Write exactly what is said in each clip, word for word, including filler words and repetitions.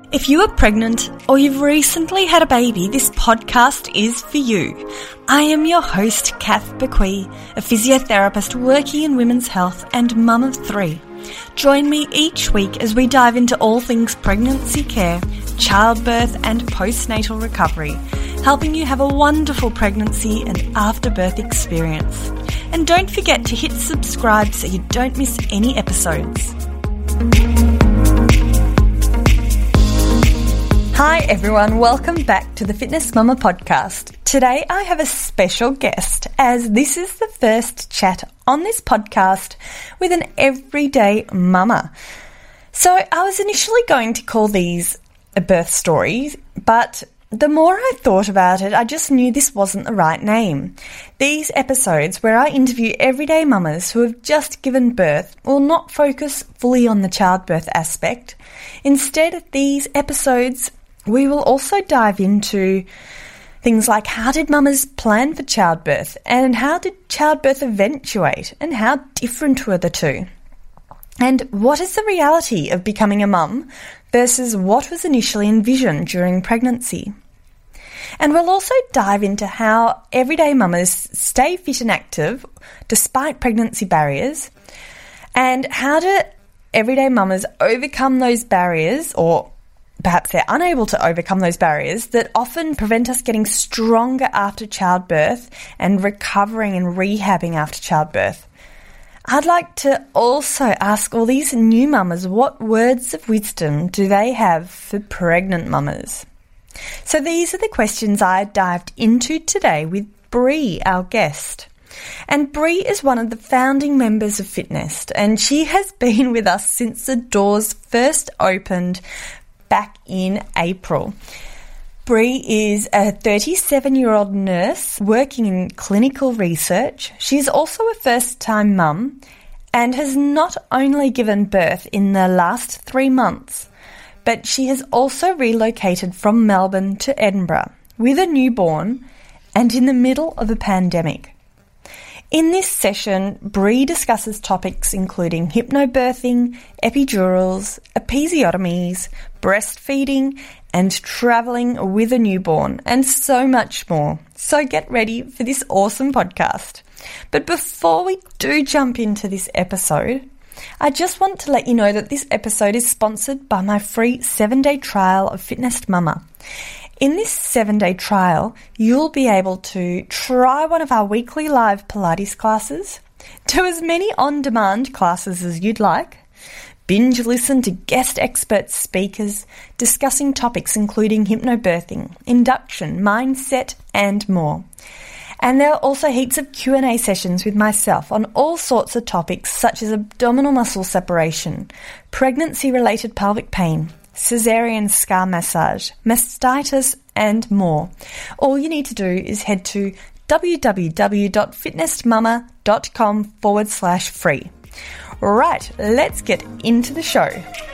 If you are pregnant or you've recently had a baby, this podcast is for you. I am your host, Kath Bequee, a physiotherapist working in women's health and mum of three. Join me each week as we dive into all things pregnancy care, childbirth and postnatal recovery, helping you have a wonderful pregnancy and afterbirth experience. And don't forget to hit subscribe so you don't miss any episodes. Hi everyone, welcome back to the Fitness Mama podcast. Today I have a special guest as this is the first chat on this podcast with an everyday mama. So I was initially going to call these a birth story, but the more I thought about it, I just knew this wasn't the right name. These episodes where I interview everyday mamas who have just given birth will not focus fully on the childbirth aspect. Instead, these episodes we will also dive into things like how did mamas plan for childbirth and how did childbirth eventuate and how different were the two? And what is the reality of becoming a mum versus what was initially envisioned during pregnancy? And we'll also dive into how everyday mamas stay fit and active despite pregnancy barriers and how do everyday mamas overcome those barriers, or perhaps they're unable to overcome those barriers that often prevent us getting stronger after childbirth and recovering and rehabbing after childbirth. I'd like to also ask all these new mamas what words of wisdom do they have for pregnant mamas. So these are the questions I dived into today with Bree, our guest. And Bree is one of the founding members of Fitnest, and she has been with us since the doors first opened back in April. Bree is a thirty-seven-year-old nurse working in clinical research. She's also a first-time mum and has not only given birth in the last three months, but she has also relocated from Melbourne to Edinburgh with a newborn and in the middle of a pandemic. In this session, Bree discusses topics including hypnobirthing, epidurals, episiotomies, breastfeeding, and travelling with a newborn, and so much more. So get ready for this awesome podcast. But before we do jump into this episode, I just want to let you know that this episode is sponsored by my free seven-day trial of Fitness Mama. In this seven-day trial, you'll be able to try one of our weekly live Pilates classes, do as many on-demand classes as you'd like, binge listen to guest expert speakers discussing topics including hypnobirthing, induction, mindset, and more. And there are also heaps of Q and A sessions with myself on all sorts of topics such as abdominal muscle separation, pregnancy-related pelvic pain, caesarean scar massage, mastitis, and more. All you need to do is head to www.fitnessmama.com forward slash free. Right, let's get into the show.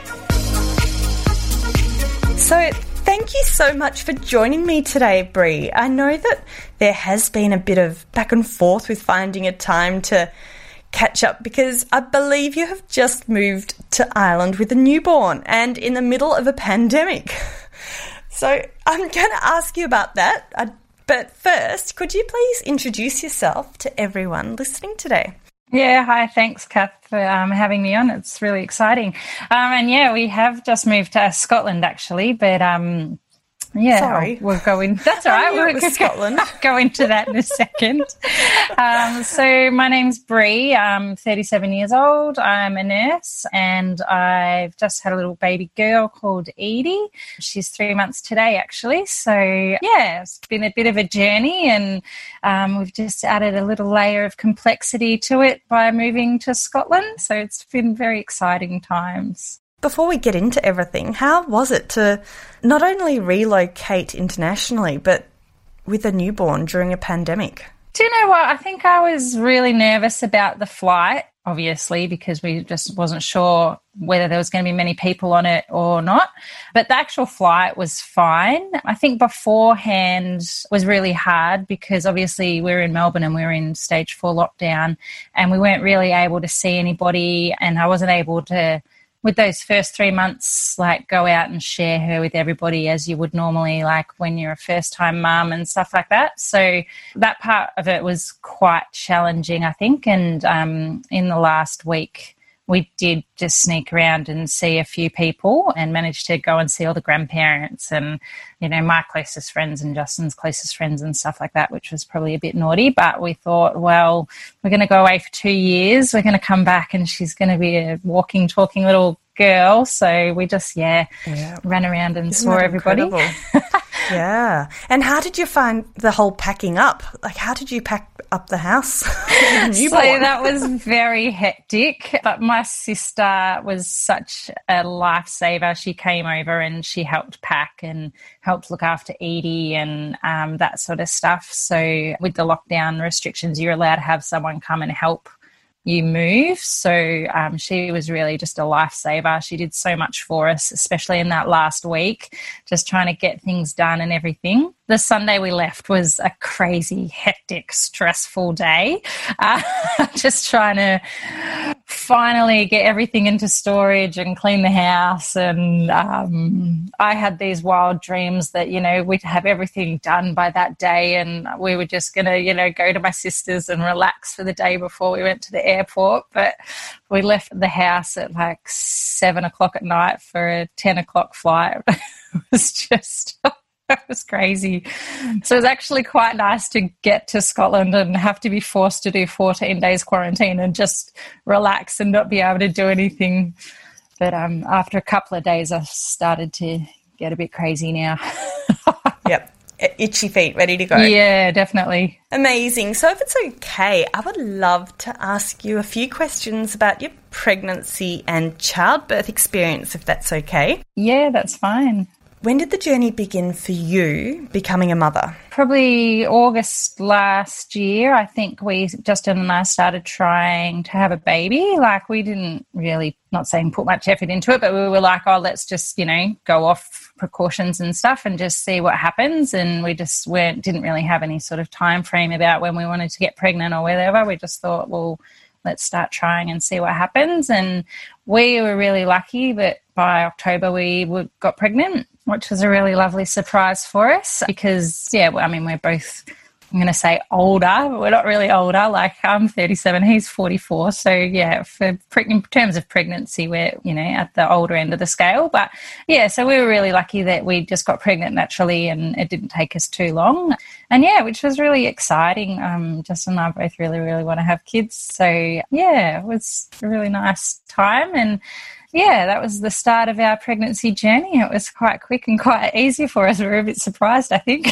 So, thank you so much for joining me today, Bree. I know that there has been a bit of back and forth with finding a time to catch up because I believe you have just moved to Ireland with a newborn and in the middle of a pandemic. So I'm going to ask you about that. I, but first, could you please introduce yourself to everyone listening today? Yeah, hi, thanks, Kath, for um, having me on. It's really exciting. Um, and yeah, we have just moved to Scotland, actually, but um, yeah, Sorry. we'll go in. That's all right. We'll We'll Scotland. go into that in a second. Um, so my name's Bree. I'm thirty-seven years old. I'm a nurse, and I've just had a little baby girl called Edie. She's three months today, actually. So yeah, it's been a bit of a journey, and um, we've just added a little layer of complexity to it by moving to Scotland. So it's been very exciting times. Before we get into everything, how was it to not only relocate internationally, but with a newborn during a pandemic? Do you know what? I think I was really nervous about the flight, obviously, because we just wasn't sure whether there was going to be many people on it or not. But the actual flight was fine. I think beforehand was really hard because obviously we were in Melbourne and we were in stage four lockdown and we weren't really able to see anybody, and I wasn't able to with those first three months, like go out and share her with everybody as you would normally, like when you're a first-time mum and stuff like that. So that part of it was quite challenging, I think. And um, in the last week, we did just sneak around and see a few people and managed to go and see all the grandparents and, you know, my closest friends and Justin's closest friends and stuff like that, which was probably a bit naughty. But we thought, well, we're going to go away for two years. We're going to come back and she's going to be a walking, talking little girl. So we just, yeah, yeah. ran around and Isn't saw everybody. Yeah. And how did you find the whole packing up? Like, how did you pack up the house? So that was very hectic. But my sister was such a lifesaver. She came over and she helped pack and helped look after Edie and um, that sort of stuff. So with the lockdown restrictions, you're allowed to have someone come and help you move. So um, she was really just a lifesaver. She did so much for us, especially in that last week, just trying to get things done and everything. The Sunday we left was a crazy, hectic, stressful day. Uh, just trying to finally get everything into storage and clean the house. And um, I had these wild dreams that, you know, we'd have everything done by that day and we were just going to, you know, go to my sister's and relax for the day before we went to the airport. But we left the house at like seven o'clock at night for a ten o'clock flight. It was just... That was crazy. So it was actually quite nice to get to Scotland and have to be forced to do fourteen days quarantine and just relax and not be able to do anything. But um, after a couple of days, I started to get a bit crazy now. Yep. Itchy feet, ready to go. Yeah, definitely. Amazing. So if it's okay, I would love to ask you a few questions about your pregnancy and childbirth experience, if that's okay. Yeah, that's fine. When did the journey begin for you becoming a mother? Probably August last year. I think we, Justin and I, started trying to have a baby. Like, we didn't really, not saying put much effort into it, but we were like, oh, let's just, you know, go off precautions and stuff and just see what happens. And we just weren't, didn't really have any sort of time frame about when we wanted to get pregnant or whatever. We just thought, well, let's start trying and see what happens. And we were really lucky that by October we got pregnant, which was a really lovely surprise for us because, yeah, I mean, we're both, I'm going to say older, but we're not really older. Like, I'm thirty-seven, he's forty-four. So, yeah, for in terms of pregnancy, we're, you know, at the older end of the scale. But, yeah, so we were really lucky that we just got pregnant naturally and it didn't take us too long. And, yeah, which was really exciting. Um, Justin and I both really, really want to have kids. So, yeah, it was a really nice time. And, yeah, that was the start of our pregnancy journey. It was quite quick and quite easy for us. We were a bit surprised, I think.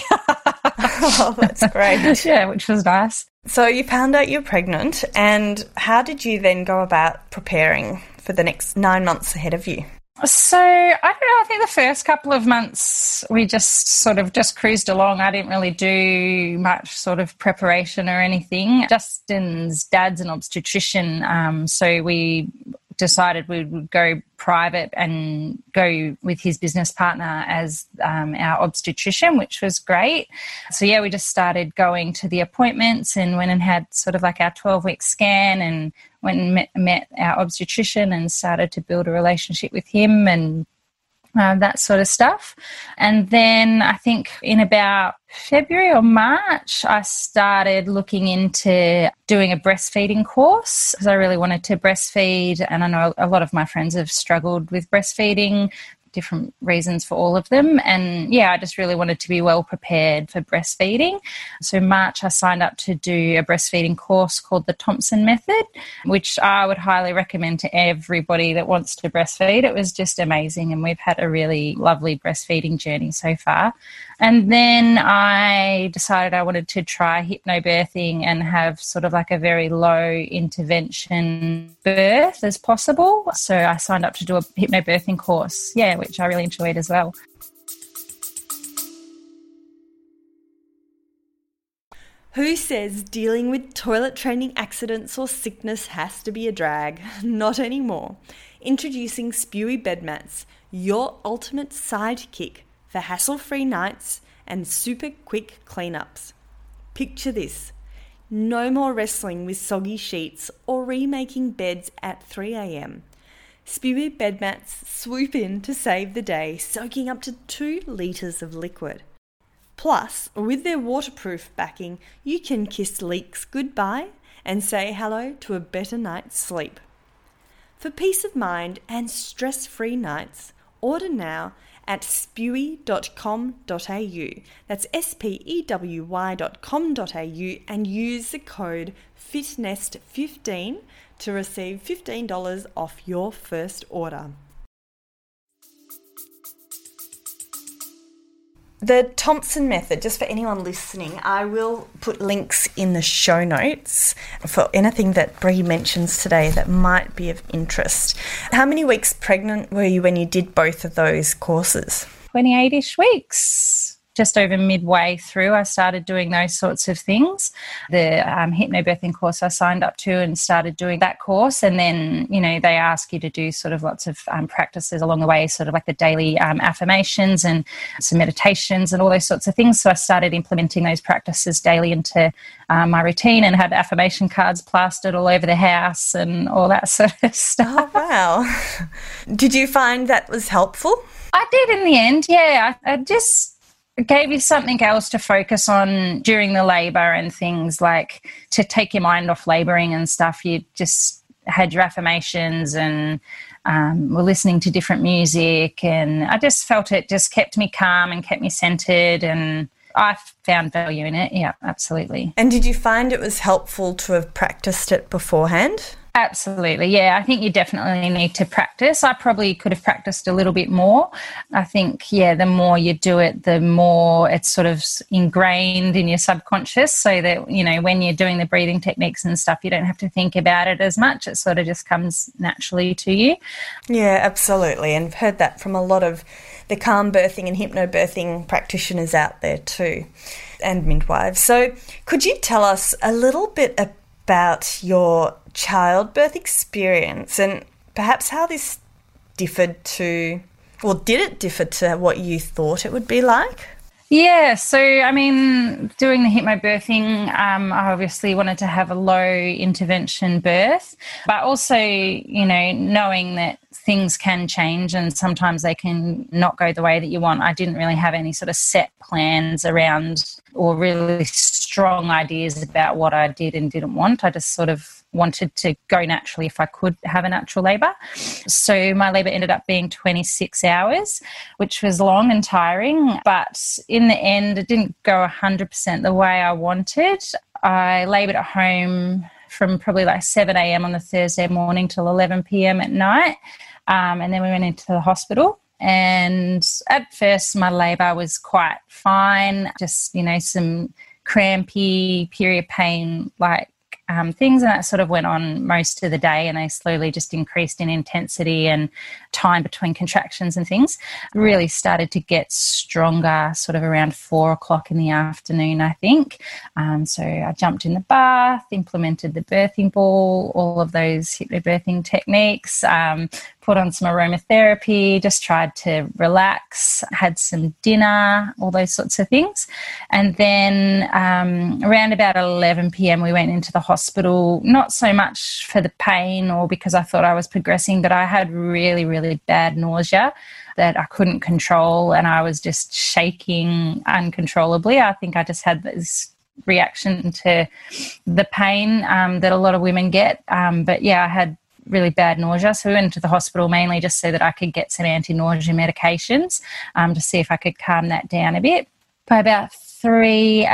Oh, that's great. Yeah, which was nice. So you found out you're pregnant, and how did you then go about preparing for the next nine months ahead of you? So, I don't know, I think the first couple of months we just sort of just cruised along. I didn't really do much sort of preparation or anything. Justin's dad's an obstetrician, um, so we decided we would go private and go with his business partner as um, our obstetrician, which was great. So, yeah, we just started going to the appointments and went and had sort of like our twelve-week scan and went and met, met our obstetrician and started to build a relationship with him and Uh, that sort of stuff. And then I think in about February or March, I started looking into doing a breastfeeding course because I really wanted to breastfeed. And I know a lot of my friends have struggled with breastfeeding, different reasons for all of them. And, yeah, I just really wanted to be well prepared for breastfeeding. So March I signed up to do a breastfeeding course called the Thompson Method, which I would highly recommend to everybody that wants to breastfeed. It was just amazing, and we've had a really lovely breastfeeding journey so far. And then I decided I wanted to try hypnobirthing and have sort of like a very low intervention birth as possible. So I signed up to do a hypnobirthing course, yeah, which I really enjoyed as well. Who says dealing with toilet training accidents or sickness has to be a drag? Not anymore. Introducing Spewy Bed Mats, your ultimate sidekick for hassle-free nights and super quick cleanups. Picture this. No more wrestling with soggy sheets or remaking beds at three a.m. Spewy bed mats swoop in to save the day, soaking up to two litres of liquid. Plus, with their waterproof backing, you can kiss leaks goodbye and say hello to a better night's sleep. For peace of mind and stress-free nights, order now at spewy dot com dot a u. That's S P E W Y dot com dot a u and use the code FITNEST fifteen to receive fifteen dollars off your first order. The Thompson method, just for anyone listening, I will put links in the show notes for anything that Bree mentions today that might be of interest. How many weeks pregnant were you when you did both of those courses? twenty-eight-ish weeks. Just over midway through, I started doing those sorts of things. The um, hypnobirthing course I signed up to and started doing that course. And then, you know, they ask you to do sort of lots of um, practices along the way, sort of like the daily um, affirmations and some meditations and all those sorts of things. So I started implementing those practices daily into um, my routine and had affirmation cards plastered all over the house and all that sort of stuff. Oh, wow. Did you find that was helpful? I did in the end, yeah. I, I just... It gave you something else to focus on during the labour and things like to take your mind off labouring and stuff. You just had your affirmations and um, were listening to different music, and I just felt it just kept me calm and kept me centred, and I found value in it. Yeah, absolutely. And did you find it was helpful to have practiced it beforehand? Absolutely, yeah. I think you definitely need to practice. I probably could have practiced a little bit more. I think, yeah, the more you do it, the more it's sort of ingrained in your subconscious, so that, you know, when you're doing the breathing techniques and stuff, you don't have to think about it as much. It sort of just comes naturally to you. Yeah, absolutely. And I've heard that from a lot of the calm birthing and hypnobirthing practitioners out there too, and midwives. So could you tell us a little bit about your childbirth experience and perhaps how this differed to, or did it differ to what you thought it would be like? Yeah, so I mean, doing the hypnobirthing, um, I obviously wanted to have a low intervention birth, but also, you know, knowing that things can change and sometimes they can not go the way that you want. I didn't really have any sort of set plans around or really strong ideas about what I did and didn't want. I just sort of wanted to go naturally if I could have a natural labour. So my labour ended up being twenty-six hours, which was long and tiring. But in the end, it didn't go one hundred percent the way I wanted. I laboured at home from probably like seven a.m. on the Thursday morning till eleven p.m. at night. Um, and then we went into the hospital. And at first my labour was quite fine, just, you know, some crampy period pain, like Um, things, and that sort of went on most of the day, and they slowly just increased in intensity and time between contractions and things. Really started to get stronger sort of around four o'clock in the afternoon, I think. Um, so I jumped in the bath, implemented the birthing ball, all of those hypnobirthing techniques, um, put on some aromatherapy, just tried to relax, had some dinner, all those sorts of things. And then um, around about eleven p.m. we went into the hospital, not so much for the pain or because I thought I was progressing, but I had really, really bad nausea that I couldn't control, and I was just shaking uncontrollably. I think I just had this reaction to the pain um, that a lot of women get. Um, but yeah, I had really bad nausea. So we went to the hospital mainly just so that I could get some anti-nausea medications um, to see if I could calm that down a bit. By about three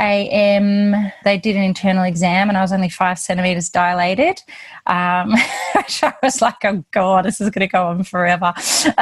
a.m. they did an internal exam and I was only five centimetres dilated. Um, which I was like, oh God, this is going to go on forever.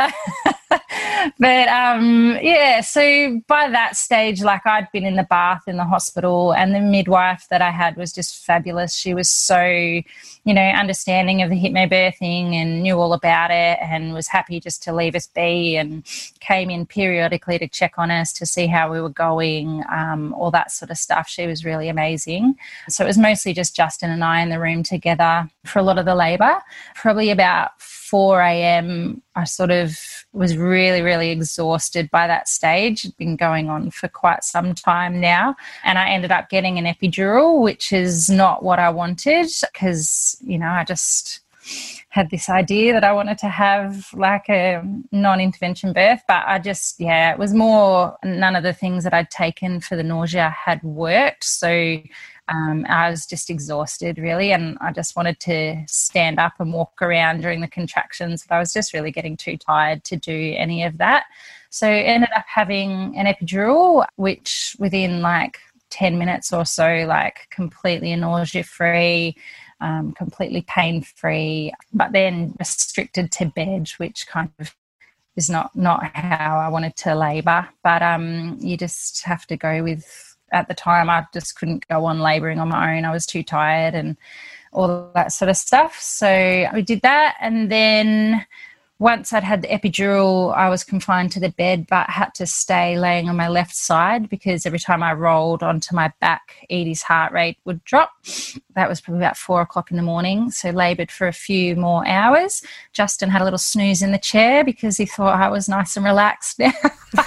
But um, yeah, so by that stage, like I'd been in the bath in the hospital, and the midwife that I had was just fabulous. She was so, you know, understanding of the hypnobirthing and knew all about it and was happy just to leave us be, and came in periodically to check on us to see how we were going, um, all that sort of stuff. She was really amazing. So it was mostly just Justin and I in the room together for a lot of the labour. Probably about four a.m. I sort of was really, really exhausted by that stage. It'd been going on for quite some time now. And I ended up getting an epidural, which is not what I wanted because, you know, I just had this idea that I wanted to have like a non-intervention birth, but I just, yeah, it was more none of the things that I'd taken for the nausea had worked. So um, I was just exhausted really, and I just wanted to stand up and walk around during the contractions, but I was just really getting too tired to do any of that. So ended up having an epidural, which within like ten minutes or so, like completely nausea-free, um, completely pain-free, but then restricted to bed, which kind of is not, not how I wanted to labour. But um, you just have to go with, at the time, I just couldn't go on labouring on my own. I was too tired and all that sort of stuff. So we did that, and then once I'd had the epidural, I was confined to the bed but had to stay laying on my left side because every time I rolled onto my back, Edie's heart rate would drop. That was probably about four o'clock in the morning, so laboured for a few more hours. Justin had a little snooze in the chair because he thought I was nice and relaxed now.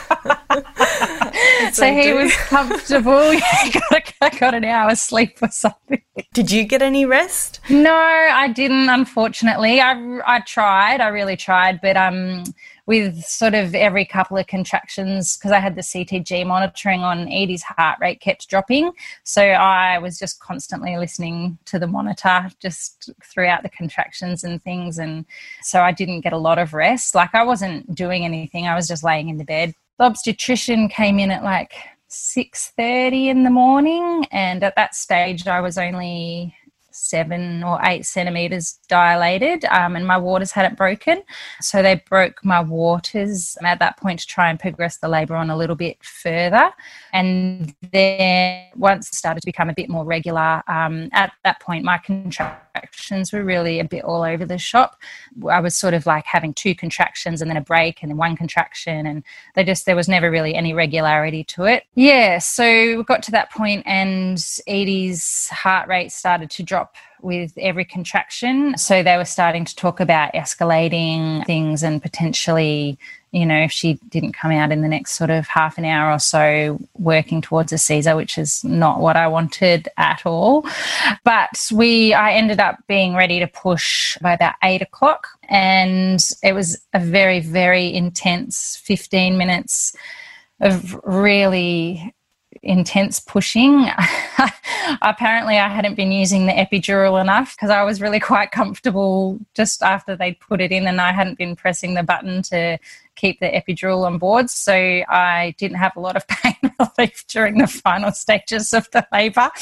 So he do. was comfortable. Yeah, I got, a, I got an hour's sleep or something. Did you get any rest? No, I didn't, unfortunately. I, I tried. I really tried. But um, with sort of every couple of contractions, because I had the C T G monitoring on, Edie's heart rate kept dropping. So I was just constantly listening to the monitor just throughout the contractions and things. And so I didn't get a lot of rest. Like I wasn't doing anything. I was just laying in the bed. The obstetrician came in at like six thirty in the morning, and at that stage I was only seven or eight centimetres dilated, um, and my waters hadn't broken. So they broke my waters at that point to try and progress the labour on a little bit further. And then once it started to become a bit more regular, um, at that point my contractions were really a bit all over the shop. I was sort of like having two contractions and then a break and then one contraction, and they just there was never really any regularity to it. Yeah, so we got to that point and Edie's heart rate started to drop with every contraction. So they were starting to talk about escalating things and potentially, you know, if she didn't come out in the next sort of half an hour or so, working towards a Caesar, which is not what I wanted at all. But we, I ended up being ready to push by about eight o'clock, and it was a very, very intense fifteen minutes of really intense pushing. Apparently I hadn't been using the epidural enough because I was really quite comfortable just after they'd put it in, and I hadn't been pressing the button to keep the epidural on board, so I didn't have a lot of pain relief during the final stages of the labour.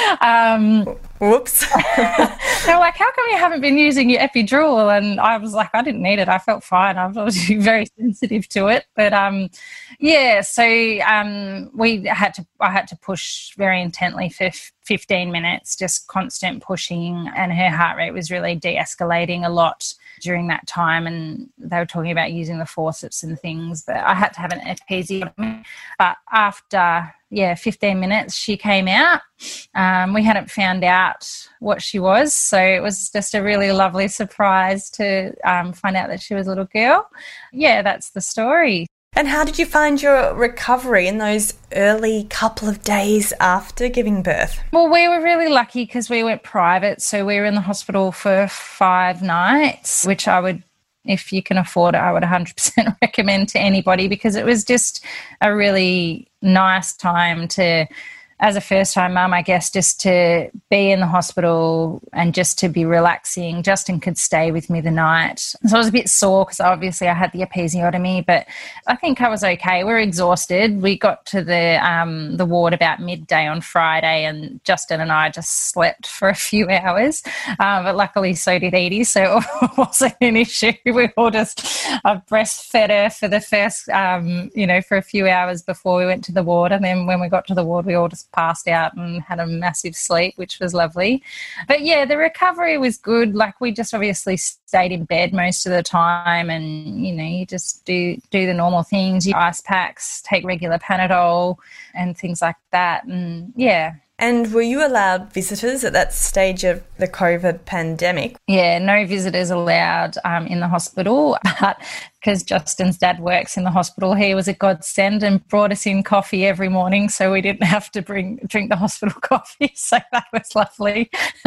Um, Whoops. They were like, how come you haven't been using your epidural? And I was like, I didn't need it. I felt fine. I was very sensitive to it. But um, yeah, so um, we had to, I had to push very intently for fifteen minutes, just constant pushing, and her heart rate was really de-escalating a lot during that time, and they were talking about using the forceps and things, but I had to have an episiotomy. But after, yeah, fifteen minutes, she came out. Um, we hadn't found out what she was, so it was just a really lovely surprise to um, find out that she was a little girl. Yeah, that's the story. And how did you find your recovery in those early couple of days after giving birth? Well, we were really lucky because we went private, so we were in the hospital for five nights, which I would, if you can afford it, I would one hundred percent recommend to anybody, because it was just a really nice time to, as a first-time mum, I guess, just to be in the hospital and just to be relaxing. Justin could stay with me the night. So I was a bit sore because obviously I had the episiotomy, but I think I was okay. We were exhausted. We got to the um, the ward about midday on Friday, and Justin and I just slept for a few hours. Uh, but luckily so did Edie, so it wasn't an issue. We all just I breastfed her for the first, um, you know, for a few hours before we went to the ward. And then when we got to the ward, we all just passed out and had a massive sleep, which was lovely. But yeah, the recovery was good. Like, we just obviously stayed in bed most of the time, and you know, you just do do the normal things. You ice packs, take regular Panadol and things like that. And yeah. And were you allowed visitors at that stage of the COVID pandemic? Yeah, no visitors allowed um, in the hospital, but because Justin's dad works in the hospital, he was a godsend and brought us in coffee every morning, so we didn't have to bring drink the hospital coffee, so that was lovely.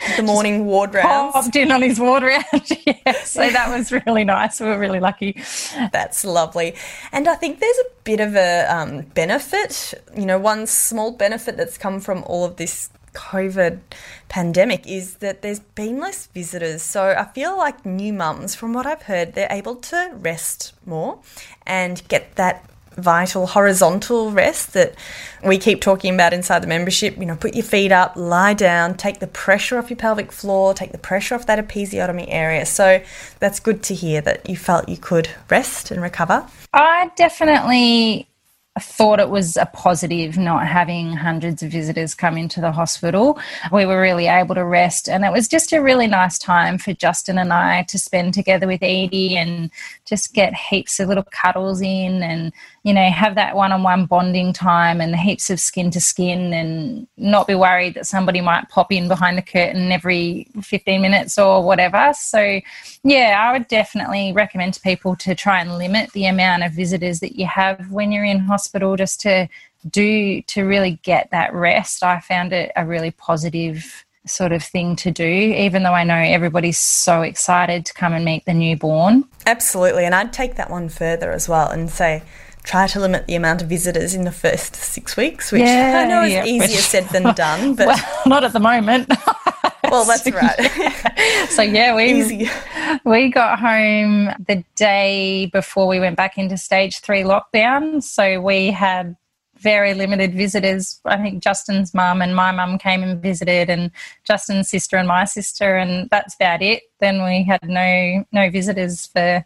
the morning ward rounds. Popped in on his ward round. Yeah, so that was really nice. We were really lucky. That's lovely. And I think there's a bit of a um, benefit, you know, one small benefit that's come from all of this COVID pandemic is that there's been less visitors. So I feel like new mums, from what I've heard, they're able to rest more and get that vital horizontal rest that we keep talking about inside the membership. You know, put your feet up, lie down, take the pressure off your pelvic floor, take the pressure off that episiotomy area. So that's good to hear that you felt you could rest and recover. I definitely thought it was a positive not having hundreds of visitors come into the hospital. We were really able to rest, and it was just a really nice time for Justin and I to spend together with Edie and just get heaps of little cuddles in and, you know, have that one-on-one bonding time and heaps of skin to skin and not be worried that somebody might pop in behind the curtain every fifteen minutes or whatever. So, yeah, I would definitely recommend to people to try and limit the amount of visitors that you have when you're in hospital, just to do, to really get that rest. I found it a really positive sort of thing to do, even though I know everybody's so excited to come and meet the newborn. Absolutely, and I'd take that one further as well and say try to limit the amount of visitors in the first six weeks, which yeah, I know is yeah, easier said than done. But well, not at the moment. Well, that's right. Yeah. So, yeah, we Easy. we got home the day before we went back into stage three lockdown. So we had very limited visitors. I think Justin's mum and my mum came and visited, and Justin's sister and my sister, and that's about it. Then we had no no visitors for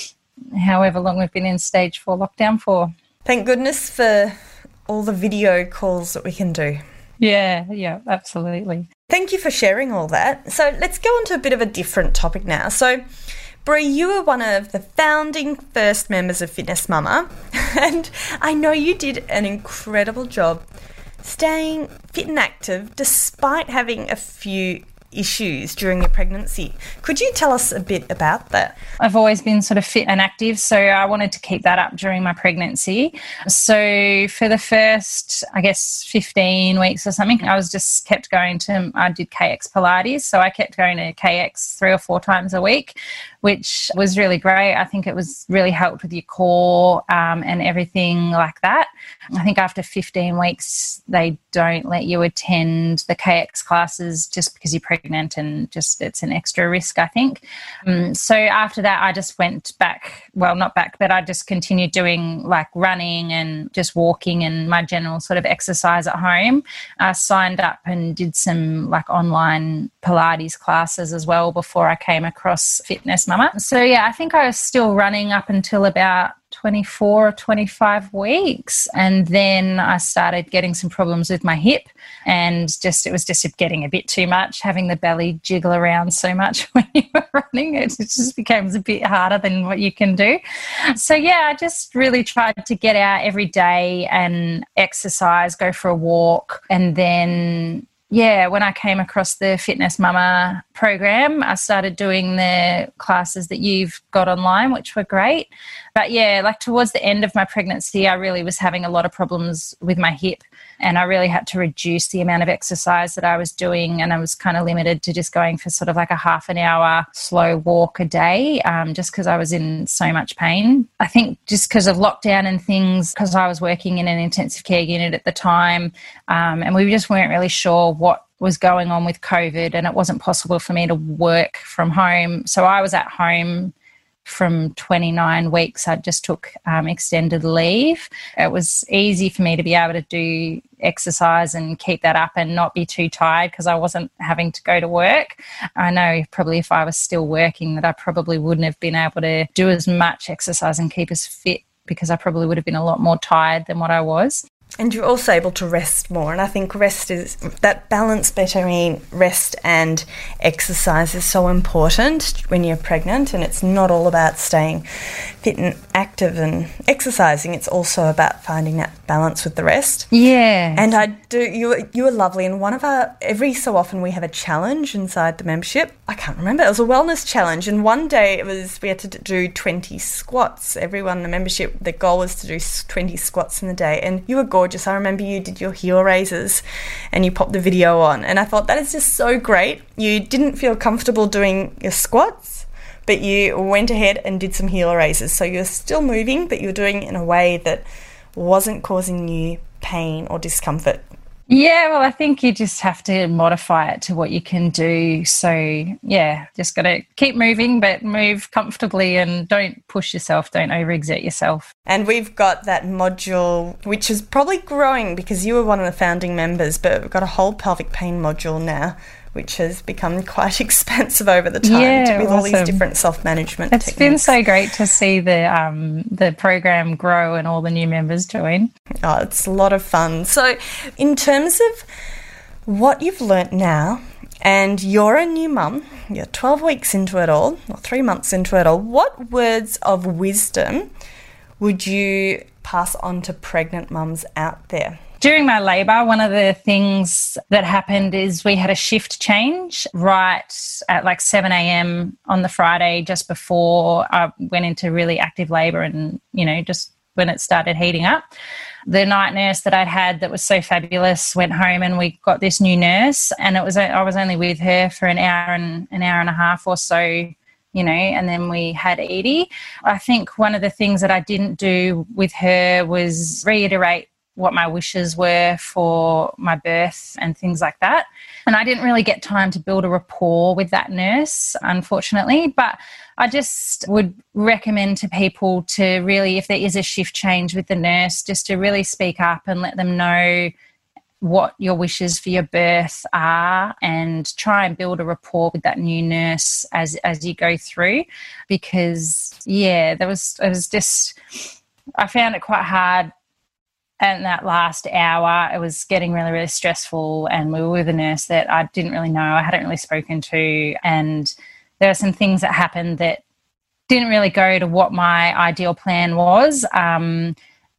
however long we've been in stage four lockdown for. Thank goodness for all the video calls that we can do. Yeah, yeah, absolutely. Thank you for sharing all that. So let's go on to a bit of a different topic now. So, Bree, you were one of the founding first members of Fitness Mama, and I know you did an incredible job staying fit and active despite having a few issues during your pregnancy. Could you tell us a bit about that? I've always been sort of fit and active, so I wanted to keep that up during my pregnancy. So for the first, I guess, fifteen weeks or something, I was just kept going to, I did K X Pilates, so I kept going to K X three or four times a week, which was really great. I think it was really helped with your core um, and everything like that. I think after fifteen weeks, they don't let you attend the K X classes just because you're pregnant, and just it's an extra risk, I think. Um, so after that, I just went back, well, not back, but I just continued doing like running and just walking and my general sort of exercise at home. I signed up and did some like online Pilates classes as well before I came across Fitness Mama. So yeah, I think I was still running up until about twenty-four or twenty-five weeks, and then I started getting some problems with my hip, and just it was just getting a bit too much, having the belly jiggle around so much when you were running. It just becomes a bit harder than what you can do. So yeah, I just really tried to get out every day and exercise, go for a walk, and then yeah, when I came across the Fitness Mama program, I started doing the classes that you've got online, which were great. But yeah, like towards the end of my pregnancy, I really was having a lot of problems with my hip, and I really had to reduce the amount of exercise that I was doing, and I was kind of limited to just going for sort of like a half an hour slow walk a day, um, just because I was in so much pain. I think just because of lockdown and things, because I was working in an intensive care unit at the time, um, and we just weren't really sure what was going on with COVID, and it wasn't possible for me to work from home. So I was at home from twenty-nine weeks. I just took um, extended leave. It was easy for me to be able to do exercise and keep that up and not be too tired because I wasn't having to go to work. I know probably if I was still working that I probably wouldn't have been able to do as much exercise and keep as fit, because I probably would have been a lot more tired than what I was. And you're also able to rest more. And I think rest is, that balance between rest and exercise is so important when you're pregnant. And it's not all about staying fit and active and exercising. It's also about finding that balance with the rest. Yeah. And I do, you, were- you were lovely. And one of our, every so often we have a challenge inside the membership. I can't remember. It was a wellness challenge. And one day it was, we had to do twenty squats. Everyone in the membership, the goal was to do twenty squats in the day. And you were gorgeous. I remember you did your heel raises and you popped the video on, and I thought that is just so great. You didn't feel comfortable doing your squats, but you went ahead and did some heel raises. So you're still moving, but you're doing it in a way that wasn't causing you pain or discomfort. Yeah, well, I think you just have to modify it to what you can do. So, yeah, just got to keep moving, but move comfortably and don't push yourself, don't overexert yourself. And we've got that module, which is probably growing because you were one of the founding members, but we've got a whole pelvic pain module now, which has become quite expansive over the time yeah, with awesome. all these different self-management It's techniques. been so great to see the um, the program grow and all the new members join. Oh, it's a lot of fun. So in terms of what you've learnt now, and you're a new mum, you're twelve weeks into it all, or three months into it all, what words of wisdom would you pass on to pregnant mums out there? During my labour, one of the things that happened is we had a shift change right at like seven a.m. on the Friday just before I went into really active labour and, you know, just when it started heating up. The night nurse that I'd had that was so fabulous went home and we got this new nurse, and it was I was only with her for an hour and an hour and a half or so, you know, and then we had Edie. I think one of the things that I didn't do with her was reiterate what my wishes were for my birth and things like that. And I didn't really get time to build a rapport with that nurse, unfortunately. But I just would recommend to people to really, if there is a shift change with the nurse, just to really speak up and let them know what your wishes for your birth are, and try and build a rapport with that new nurse as as you go through. Because, yeah, there was, it was just, I found it quite hard. And that last hour, it was getting really, really stressful, and we were with a nurse that I didn't really know, I hadn't really spoken to, and there were some things that happened that didn't really go to what my ideal plan was. Um,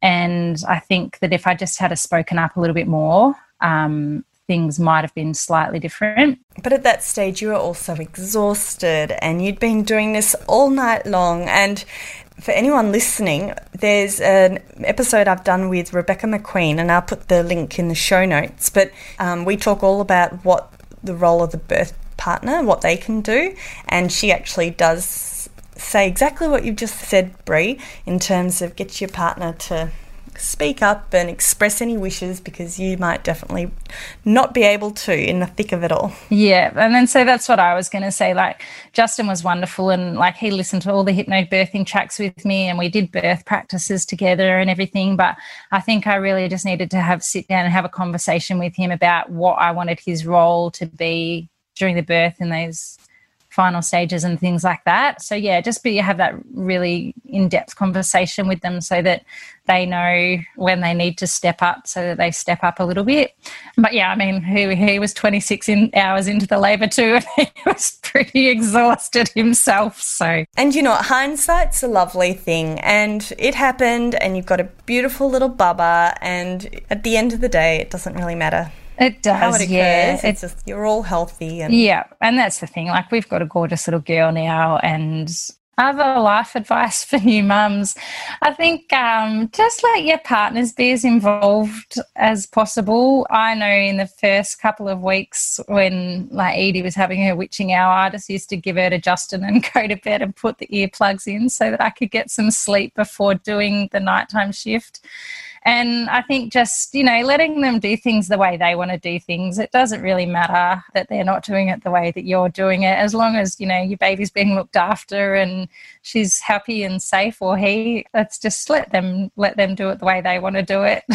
and I think that if I just had spoken up a little bit more, um, things might have been slightly different. But at that stage, you were also exhausted, and you'd been doing this all night long. And for anyone listening, there's an episode I've done with Rebecca McQueen, and I'll put the link in the show notes. But um, we talk all about what the role of the birth partner, what they can do. And she actually does say exactly what you've just said, Bree, in terms of get your partner to speak up and express any wishes, because you might definitely not be able to in the thick of it all. Yeah, and then so that's what I was going to say. Like, Justin was wonderful, and like he listened to all the hypnobirthing tracks with me, and we did birth practices together and everything. But I think I really just needed to have sit down and have a conversation with him about what I wanted his role to be during the birth in those final stages and things like that. So yeah, just be have that really in-depth conversation with them so that they know when they need to step up, so that they step up a little bit. But yeah, I mean, he, he was twenty-six in, hours into the labour too, and he was pretty exhausted himself. So, and you know, hindsight's a lovely thing, and it happened, and you've got a beautiful little bubba, and at the end of the day, it doesn't really matter. It does, how it occurs. yeah. It's, it's just, you're all healthy. And yeah, and that's the thing. Like, we've got a gorgeous little girl now, and other life advice for new mums, I think um, just let your partners be as involved as possible. I know in the first couple of weeks when like Edie was having her witching hour, I just used to give her to Justin and go to bed and put the earplugs in so that I could get some sleep before doing the nighttime shift. And I think just, you know, letting them do things the way they want to do things. It doesn't really matter that they're not doing it the way that you're doing it, as long as, you know, your baby's being looked after and she's happy and safe, or he. Let's just let them let them do it the way they want to do it.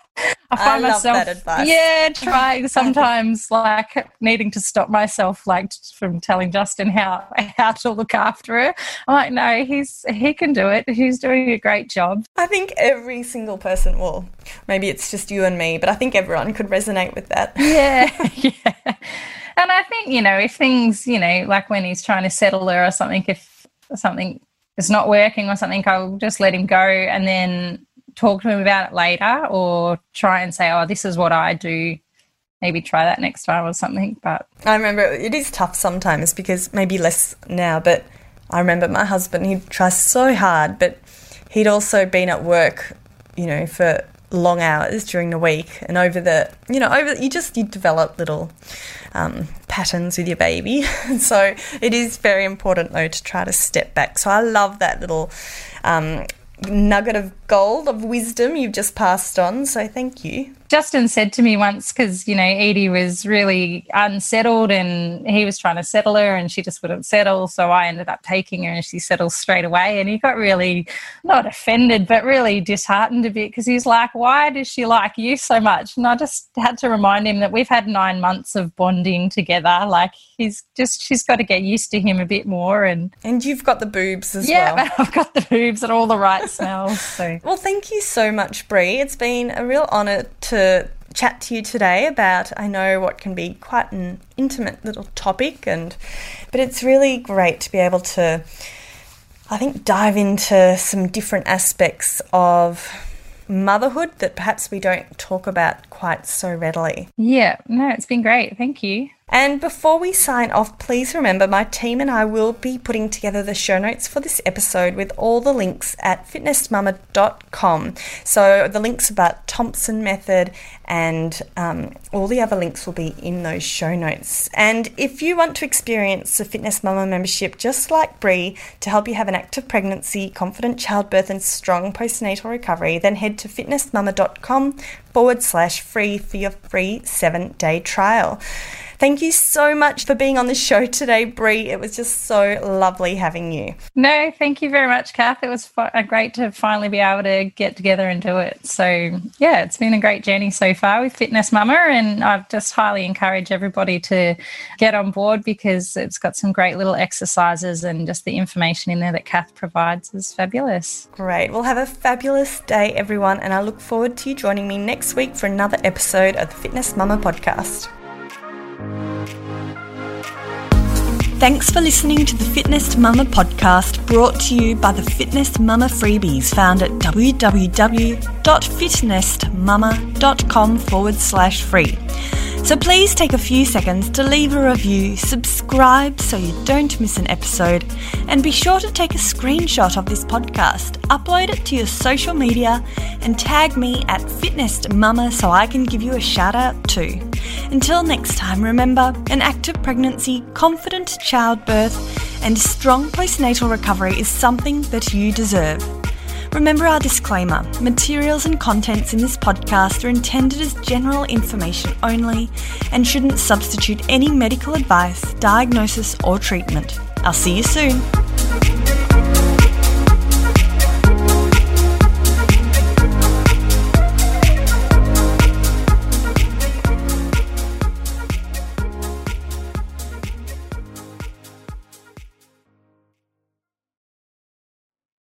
I find I love myself, that advice. yeah, trying sometimes like needing to stop myself, like from telling Justin how how to look after her. I'm like, no, he's he can do it. He's doing a great job. I think every single person, well, maybe it's just you and me, but I think everyone could resonate with that. Yeah, yeah. And I think, you know, if things, you know, like when he's trying to settle her or something, if something is not working or something, I'll just let him go and then talk to him about it later, or try and say, oh, this is what I do, maybe try that next time or something. But I remember it is tough sometimes, because maybe less now, but I remember my husband, he'd try so hard, but he'd also been at work, you know, for long hours during the week, and over the, you know, over you just you develop little um, patterns with your baby. So it is very important though to try to step back. So I love that little um, nugget of gold of wisdom you've just passed on. So thank you. Justin said to me once, because, you know, Edie was really unsettled and he was trying to settle her and she just wouldn't settle. So I ended up taking her and she settled straight away. And he got really, not offended, but really disheartened a bit because he's like, why does she like you so much? And I just had to remind him that we've had nine months of bonding together. Like he's just, she's got to get used to him a bit more. And and you've got the boobs as yeah, well. Yeah, I've got the boobs and all the right smells. So. Well, thank you so much, Bree. It's been a real honour to chat to you today about, I know, what can be quite an intimate little topic, and but it's really great to be able to, I think, dive into some different aspects of motherhood that perhaps we don't talk about quite so readily. Yeah, no, it's been great. Thank you. And before we sign off, please remember my team and I will be putting together the show notes for this episode with all the links at fitness mama dot com. So the links about Thompson Method and um, all the other links will be in those show notes. And if you want to experience the Fitness Mama membership just like Bree to help you have an active pregnancy, confident childbirth and strong postnatal recovery, then head to fitness mama dot com forward slash free for your free seven-day trial. Thank you so much for being on the show today, Bree. It was just so lovely having you. No, thank you very much, Kath. It was fi- great to finally be able to get together and do it. So, yeah, it's been a great journey so far with Fitness Mama, and I've just highly encourage everybody to get on board because it's got some great little exercises and just the information in there that Kath provides is fabulous. Great. Well, have a fabulous day, everyone, and I look forward to you joining me next week for another episode of the Fitness Mama podcast. Thanks for listening to the Fitness Mama podcast, brought to you by the Fitness Mama freebies found at www.fitnessmama.com forward slash free. So please take a few seconds to leave a review, subscribe so you don't miss an episode, and be sure to take a screenshot of this podcast, upload it to your social media, and tag me at Fitness Mama so I can give you a shout out too. Until next time, remember, an active pregnancy, confident childbirth, and strong postnatal recovery is something that you deserve. Remember our disclaimer, materials and contents in this podcast are intended as general information only and shouldn't substitute any medical advice, diagnosis or treatment. I'll see you soon.